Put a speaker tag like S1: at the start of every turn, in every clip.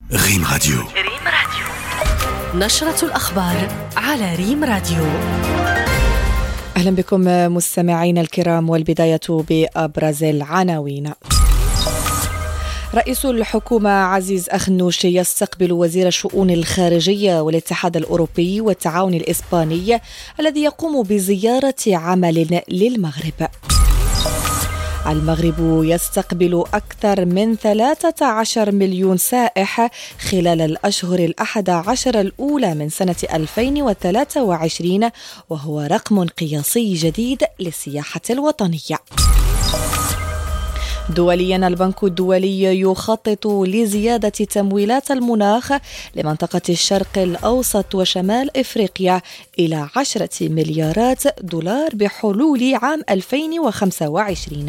S1: ريم راديو.
S2: نشرة الأخبار على ريم راديو.
S3: أهلا بكم مستمعين الكرام، والبداية بأبرز العناوين. رئيس الحكومة عزيز أخنوش يستقبل وزير الشؤون الخارجية والاتحاد الأوروبي والتعاون الإسباني الذي يقوم بزيارة عمل للمغرب. المغرب يستقبل أكثر من 13 مليون سائح خلال الأشهر 11 الأولى من سنة 2023، وهو رقم قياسي جديد للسياحة الوطنية. دوليا، البنك الدولي يخطط لزيادة تمويلات المناخ لمنطقة الشرق الأوسط وشمال إفريقيا إلى 10 مليارات دولار بحلول عام 2025.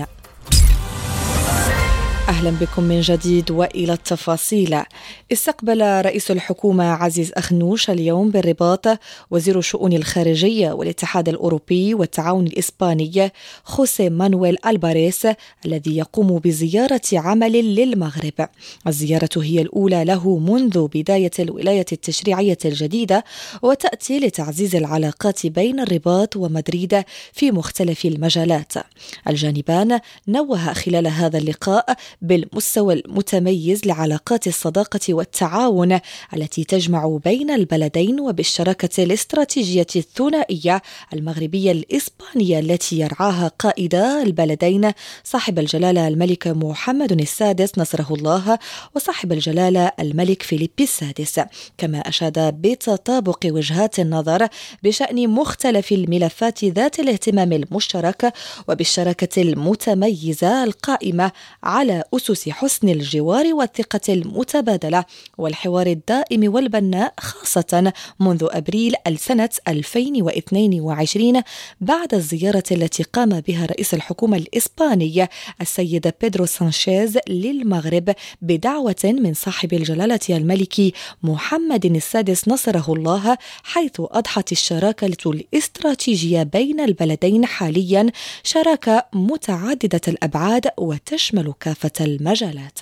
S3: أهلا بكم من جديد وإلى التفاصيل. استقبل رئيس الحكومة عزيز أخنوش اليوم بالرباط وزير الشؤون الخارجية والاتحاد الأوروبي والتعاون الإسباني خوسيه مانويل ألباريس الذي يقوم بزيارة عمل للمغرب. الزيارة هي الأولى له منذ بداية الولاية التشريعية الجديدة، وتأتي لتعزيز العلاقات بين الرباط ومدريد في مختلف المجالات. الجانبان نوه خلال هذا اللقاء بالمستوى المتميز لعلاقات الصداقة والتعاون التي تجمع بين البلدين، وبالشراكة الاستراتيجية الثنائية المغربية الإسبانية التي يرعاها قائدا البلدين صاحب الجلالة الملك محمد السادس نصره الله وصاحب الجلالة الملك فيليب السادس. كما أشاد بتطابق وجهات النظر بشأن مختلف الملفات ذات الاهتمام المشترك، وبالشراكة المتميزة القائمة على أسس حسن الجوار والثقة المتبادلة والحوار الدائم والبناء، خاصة منذ أبريل السنة 2022 بعد الزيارة التي قام بها رئيس الحكومة الإسباني السيد بيدرو سانشيز للمغرب بدعوة من صاحب الجلالة الملك محمد السادس نصره الله، حيث أضحت الشراكة الاستراتيجية بين البلدين حاليا شراكة متعددة الأبعاد وتشمل كافة المجالات.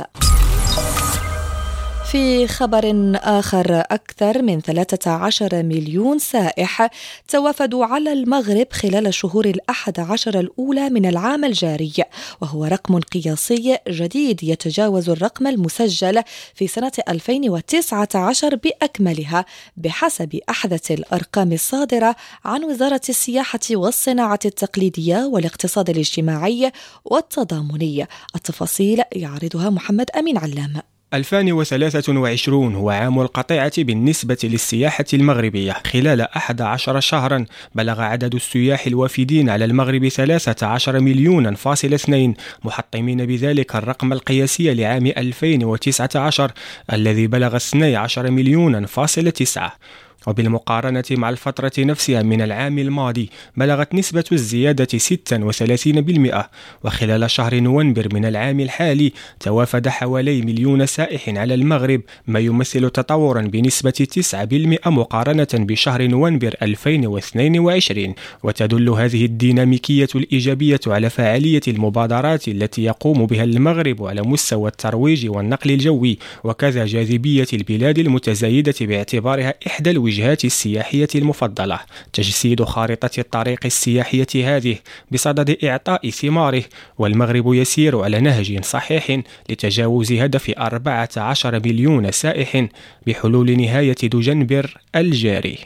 S3: في خبر آخر، أكثر من 13 مليون سائح توافدوا على المغرب خلال الشهور 11 الأولى من العام الجاري، وهو رقم قياسي جديد يتجاوز الرقم المسجل في سنة 2019 بأكملها بحسب أحدث الأرقام الصادرة عن وزارة السياحة والصناعة التقليدية والاقتصاد الاجتماعي والتضامني. التفاصيل يعرضها محمد أمين علام.
S4: 2023 هو عام القطيعة بالنسبة للسياحة المغربية. خلال 11 شهرا بلغ عدد السياح الوافدين على المغرب 13 مليون فاصل 2، محطمين بذلك الرقم القياسي لعام 2019 الذي بلغ 12 مليون فاصل 9. وبالمقارنة مع الفترة نفسها من العام الماضي بلغت نسبة الزيادة 36%، وخلال شهر نوفمبر من العام الحالي توافد حوالي مليون سائح على المغرب، ما يمثل تطورا بنسبة 9% مقارنة بشهر نوفمبر 2022. وتدل هذه الديناميكية الإيجابية على فعالية المبادرات التي يقوم بها المغرب على مستوى الترويج والنقل الجوي، وكذا جاذبية البلاد المتزايدة باعتبارها إحدى الوجهات السياحية المفضلة. تجسيد خارطة الطريق السياحية هذه بصدد إعطاء ثماره، والمغرب يسير على نهج صحيح لتجاوز هدف 14 مليون سائح بحلول نهاية دجنبر الجاري.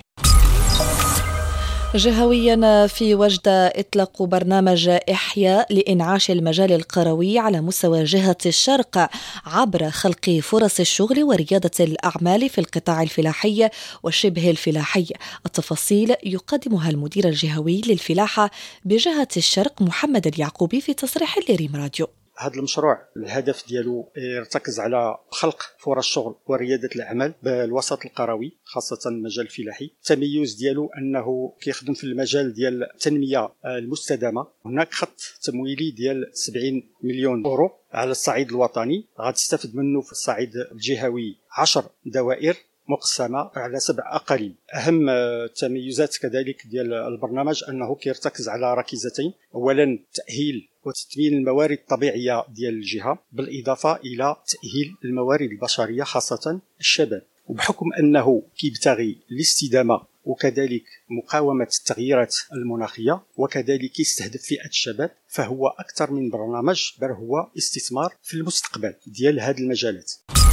S3: جهويا، في وجدة اطلقوا برنامج إحياء لإنعاش المجال القروي على مستوى جهة الشرق عبر خلق فرص الشغل وريادة الأعمال في القطاع الفلاحي وشبه الفلاحي. التفاصيل يقدمها المدير الجهوي للفلاحة بجهة الشرق محمد اليعقوبي في تصريح لريم راديو.
S5: هذا المشروع الهدف ديالو يرتكز على خلق فرص شغل وريادة الأعمال بالوسط القروي، خاصة المجال الفلاحي. التميز ديالو أنه كيخدم في المجال ديال التنمية المستدامة. هناك خط تمويلي ديال 70 مليون أورو على الصعيد الوطني، غتستفد منه في الصعيد الجهوي 10 دوائر مقسمة على 7 أقاليم. أهم التميزات كذلك ديال البرنامج أنه كيرتكز على ركيزتين: أولا تأهيل وتثمين الموارد الطبيعية ديال الجهة، بالإضافة إلى تأهيل الموارد البشرية خاصة الشباب. وبحكم أنه كيبتغي الاستدامة وكذلك مقاومة التغييرات المناخية وكذلك يستهدف فئة الشباب، فهو أكثر من برنامج، بل هو استثمار في المستقبل ديال هذه المجالات.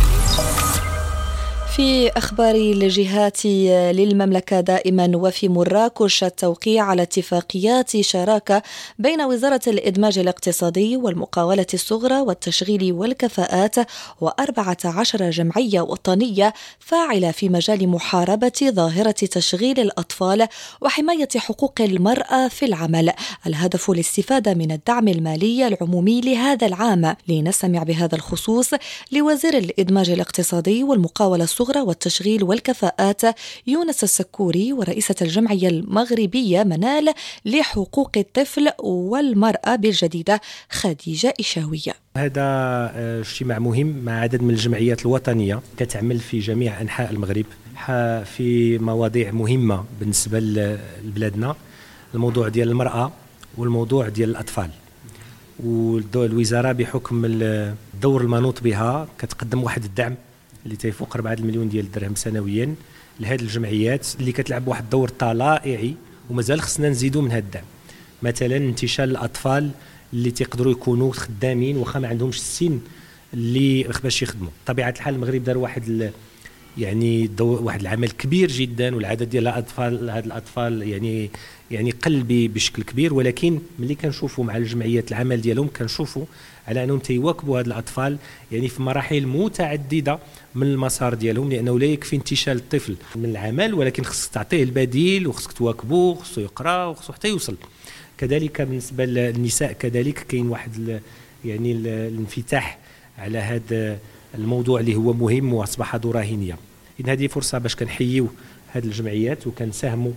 S3: في أخبار الجهات للمملكة دائما وفي مراكش التوقيع على اتفاقيات شراكة بين وزارة الإدماج الاقتصادي والمقاولة الصغرى والتشغيل والكفاءات و14 جمعية وطنية فاعلة في مجال محاربة ظاهرة تشغيل الأطفال وحماية حقوق المرأة في العمل. الهدف الاستفادة من الدعم المالي العمومي لهذا العام. لنستمع بهذا الخصوص لوزير الإدماج الاقتصادي والمقاولة الصغرى والتشغيل والكفاءات يونس السكوري ورئيسة الجمعية المغربية منال لحقوق الطفل والمرأة بالجديدة خديجة إشاوية.
S1: هذا اجتماع مهم مع عدد من الجمعيات الوطنية كتعمل في جميع أنحاء المغرب في مواضيع مهمة بالنسبة لبلادنا: الموضوع ديال المرأة والموضوع ديال الأطفال. والوزارة بحكم الدور المنوط بها كتقدم واحد الدعم اللي تيفوق 4 مليون ديال الدرهم سنويا لهذه الجمعيات اللي كتلعب واحد الدور طلائعي، ومازال خصنا نزيدوا من هذا الدعم. مثلا انتشال الاطفال اللي تيقدروا يكونوا خدامين وخا ما عندهمش السن اللي باش يخدموا. طبيعه الحال المغرب دار واحد واحد العمل كبير جدا، والعدد ديال الاطفال هاد الاطفال يعني قل بشكل كبير، ولكن ملي كنشوفوا مع الجمعيات العمل ديالهم كنشوفوا على انهم تيواكبوا هاد الاطفال يعني في مراحل متعدده من المسار ديالهم، لانه لا يكفي انتشال الطفل من العمل، ولكن خصك تعطيه البديل وخصك تواكبوه، خصو يقرا وخصو حتى يوصل. كذلك بالنسبه للنساء كذلك كاين واحد الانفتاح على هذا الموضوع اللي هو مهم واصبح رهينيه. إن هذه فرصه باش كنحييو هذه الجمعيات وكنساهموا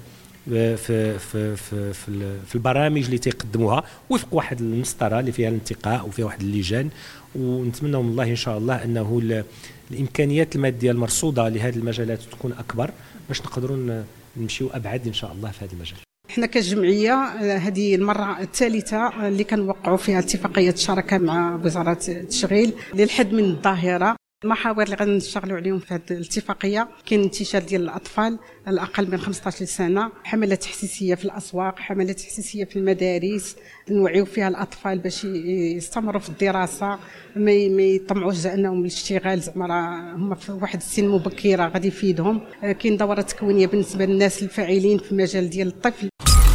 S1: في البرامج اللي تيقدموها وفق واحد المسطره اللي فيها الانتقاء وفيها واحد اللجان، ونتمنى من الله ان شاء الله انه الامكانيات الماديه المرصوده لهذه المجالات تكون اكبر باش نقدروا نمشيو ابعد ان شاء الله في هذا المجال.
S6: احنا كجمعيه هذه المره الثالثه اللي كنوقعوا فيها اتفاقيه شراكه مع وزاره التشغيل للحد من الظاهره. المحاور اللي غنشتغلوا عليهم في هذه الاتفاقيه كاين انتشال ديال الاطفال الاقل من 15 سنه، حملات تحسيسيه في الاسواق، حملات تحسيسيه في المدارس نوعيو فيها الاطفال باش يستمروا في الدراسه، ما يطمعوش انهم الاشتغال زعما هما في واحد السن مبكره غادي يفيدهم. كاين دورات تكوينيه بالنسبه للناس الفاعلين في المجال ديال الطفل.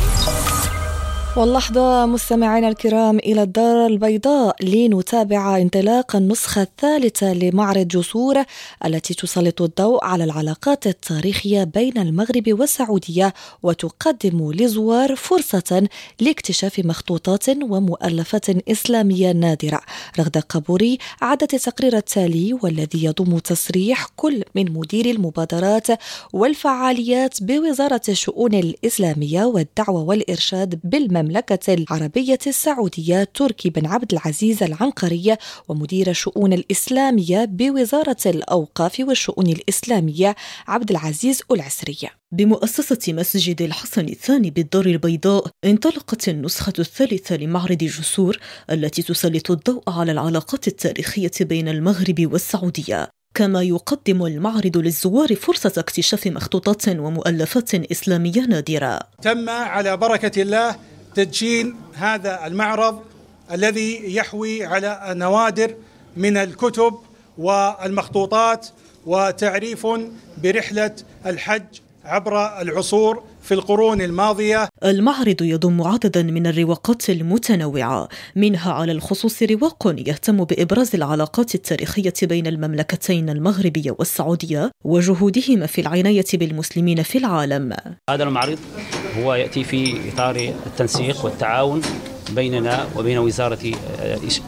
S3: واللحظة مستمعينا الكرام إلى الدار البيضاء لنتابع انطلاق النسخة الثالثة لمعرض جسور التي تسلط الضوء على العلاقات التاريخية بين المغرب والسعودية وتقدم للزوار فرصة لاكتشاف مخطوطات ومؤلفات إسلامية نادرة. رغدة قبوري أعدت التقرير التالي والذي يضم تصريح كل من مدير المبادرات والفعاليات بوزارة الشؤون الإسلامية والدعوة والإرشاد بالمملكة العربية السعودية تركي بن عبد العزيز العنقري، ومدير الشؤون الإسلامية بوزارة الأوقاف والشؤون الإسلامية عبد العزيز العسري.
S7: بمؤسسة مسجد الحسن الثاني بالدار البيضاء انطلقت النسخة الثالثة لمعرض جسور التي تسلط الضوء على العلاقات التاريخية بين المغرب والسعودية، كما يقدم المعرض للزوار فرصة اكتشاف مخطوطات ومؤلفات إسلامية نادرة.
S8: تم على بركة الله تدشين هذا المعرض الذي يحوي على نوادر من الكتب والمخطوطات وتعريف برحلة الحج عبر العصور في القرون الماضية.
S7: المعرض يضم عددا من الرواقات المتنوعة، منها على الخصوص رواق يهتم بإبراز العلاقات التاريخية بين المملكتين المغربية والسعودية وجهودهما في العناية بالمسلمين في العالم.
S9: هذا المعرض هو يأتي في إطار التنسيق والتعاون بيننا وبين وزارة